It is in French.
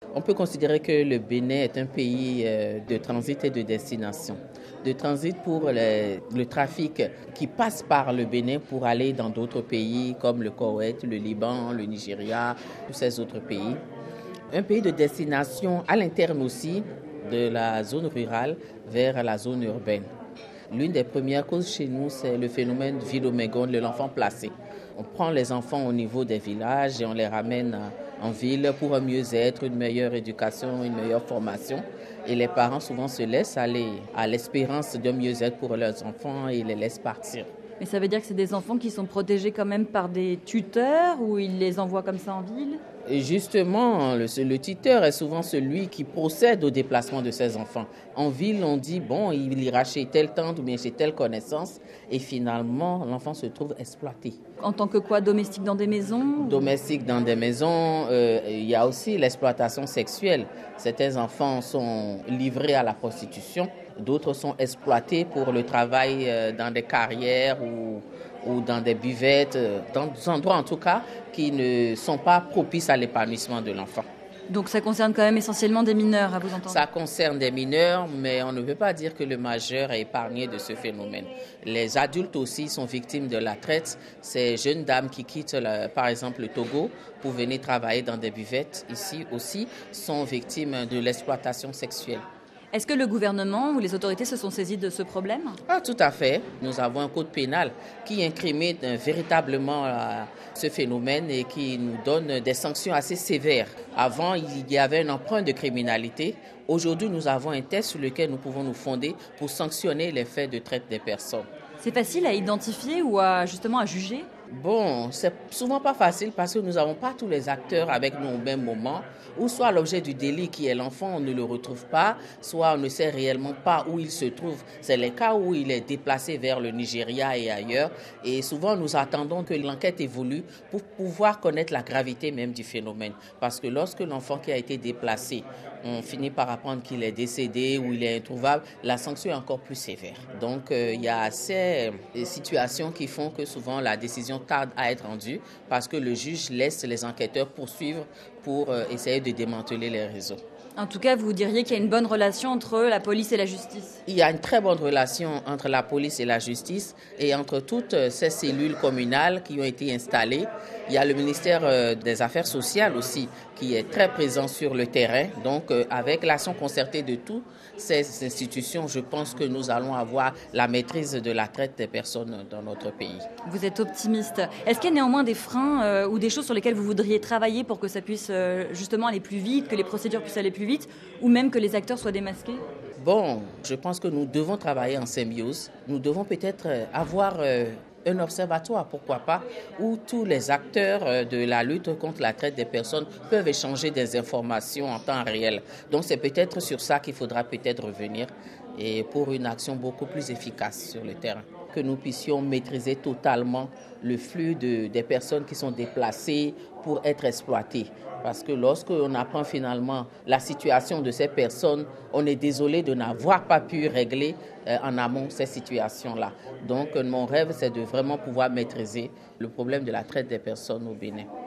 On peut considérer que le Bénin est un pays de transit et de destination. De transit pour le trafic qui passe par le Bénin pour aller dans d'autres pays comme le Koweït, le Liban, le Nigeria, tous ces autres pays. Un pays de destination à l'interne aussi, de la zone rurale vers la zone urbaine. L'une des premières causes chez nous, c'est le phénomène Ville-Omégone, de l'enfant placé. On prend les enfants au niveau des villages et on les ramène en ville pour un mieux-être, une meilleure éducation, une meilleure formation. Et les parents souvent se laissent aller à l'espérance d'un mieux-être pour leurs enfants et les laissent partir. Mais ça veut dire que c'est des enfants qui sont protégés quand même par des tuteurs ou ils les envoient comme ça en ville ? Et justement, le tuteur est souvent celui qui procède au déplacement de ses enfants. En ville, on dit, bon, il ira chez telle tante ou bien chez telle connaissance. Et finalement, l'enfant se trouve exploité. En tant que quoi, domestique dans des maisons ? Domestique dans des maisons, il y a aussi l'exploitation sexuelle. Certains enfants sont livrés à la prostitution. D'autres sont exploités pour le travail dans des carrières ou dans des buvettes, dans des endroits en tout cas qui ne sont pas propices à l'épanouissement de l'enfant. Donc ça concerne quand même essentiellement des mineurs, à vous entendre ? Ça concerne des mineurs, mais on ne veut pas dire que le majeur est épargné de ce phénomène. Les adultes aussi sont victimes de la traite. Ces jeunes dames qui quittent par exemple le Togo pour venir travailler dans des buvettes ici aussi sont victimes de l'exploitation sexuelle. Est-ce que le gouvernement ou les autorités se sont saisis de ce problème ? Tout à fait. Nous avons un code pénal qui incrimine véritablement ce phénomène et qui nous donne des sanctions assez sévères. Avant, il y avait un emprunt de criminalité. Aujourd'hui, nous avons un test sur lequel nous pouvons nous fonder pour sanctionner les faits de traite des personnes. C'est facile à identifier ou à juger ? Bon, c'est souvent pas facile parce que nous n'avons pas tous les acteurs avec nous au même moment. Ou soit l'objet du délit qui est l'enfant, on ne le retrouve pas, soit on ne sait réellement pas où il se trouve. C'est les cas où il est déplacé vers le Nigeria et ailleurs. Et souvent, nous attendons que l'enquête évolue pour pouvoir connaître la gravité même du phénomène. Parce que lorsque l'enfant qui a été déplacé, on finit par apprendre qu'il est décédé ou il est introuvable, la sanction est encore plus sévère. Donc, il y a ces situations qui font que souvent la décision tarde à être rendue parce que le juge laisse les enquêteurs poursuivre pour essayer de démanteler les réseaux. En tout cas, vous diriez qu'il y a une bonne relation entre la police et la justice ? Il y a une très bonne relation entre la police et la justice et entre toutes ces cellules communales qui ont été installées. Il y a le ministère des Affaires sociales aussi qui est très présent sur le terrain. Donc, avec l'action concertée de toutes ces institutions, je pense que nous allons avoir la maîtrise de la traite des personnes dans notre pays. Vous êtes optimiste. Est-ce qu'il y a néanmoins des freins ou des choses sur lesquelles vous voudriez travailler pour que ça puisse justement aller plus vite, que les procédures puissent aller plus vite, ou même que les acteurs soient démasqués ? Bon, je pense que nous devons travailler en symbiose. Nous devons peut-être avoir un observatoire, pourquoi pas, où tous les acteurs de la lutte contre la traite des personnes peuvent échanger des informations en temps réel. Donc c'est peut-être sur ça qu'il faudra peut-être revenir et pour une action beaucoup plus efficace sur le terrain. Que nous puissions maîtriser totalement le flux des personnes qui sont déplacées pour être exploitées. Parce que lorsqu'on apprend finalement la situation de ces personnes, on est désolé de n'avoir pas pu régler en amont ces situations-là. Donc mon rêve, c'est de vraiment pouvoir maîtriser le problème de la traite des personnes au Bénin.